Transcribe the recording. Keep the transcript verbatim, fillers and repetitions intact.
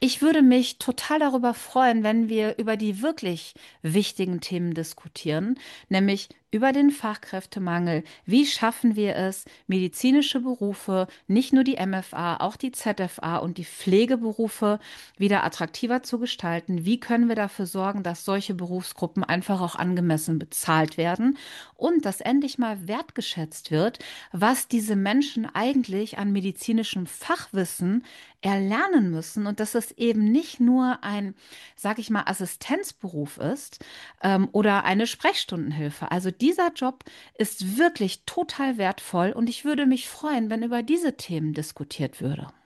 Ich würde mich total darüber freuen, wenn wir über die wirklich wichtigen Themen diskutieren, nämlich über den Fachkräftemangel. Wie schaffen wir es, medizinische Berufe, nicht nur die M F A, auch die Z F A und die Pflegeberufe wieder attraktiver zu gestalten? Wie können wir dafür sorgen, dass solche Berufsgruppen einfach auch angemessen bezahlt werden und dass endlich mal wertgeschätzt wird, was diese Menschen eigentlich an medizinischem Fachwissen erlernen müssen und dass es eben nicht nur ein, sag ich mal, Assistenzberuf ist ähm, oder eine Sprechstundenhilfe. Also dieser Job ist wirklich total wertvoll und ich würde mich freuen, wenn über diese Themen diskutiert würde.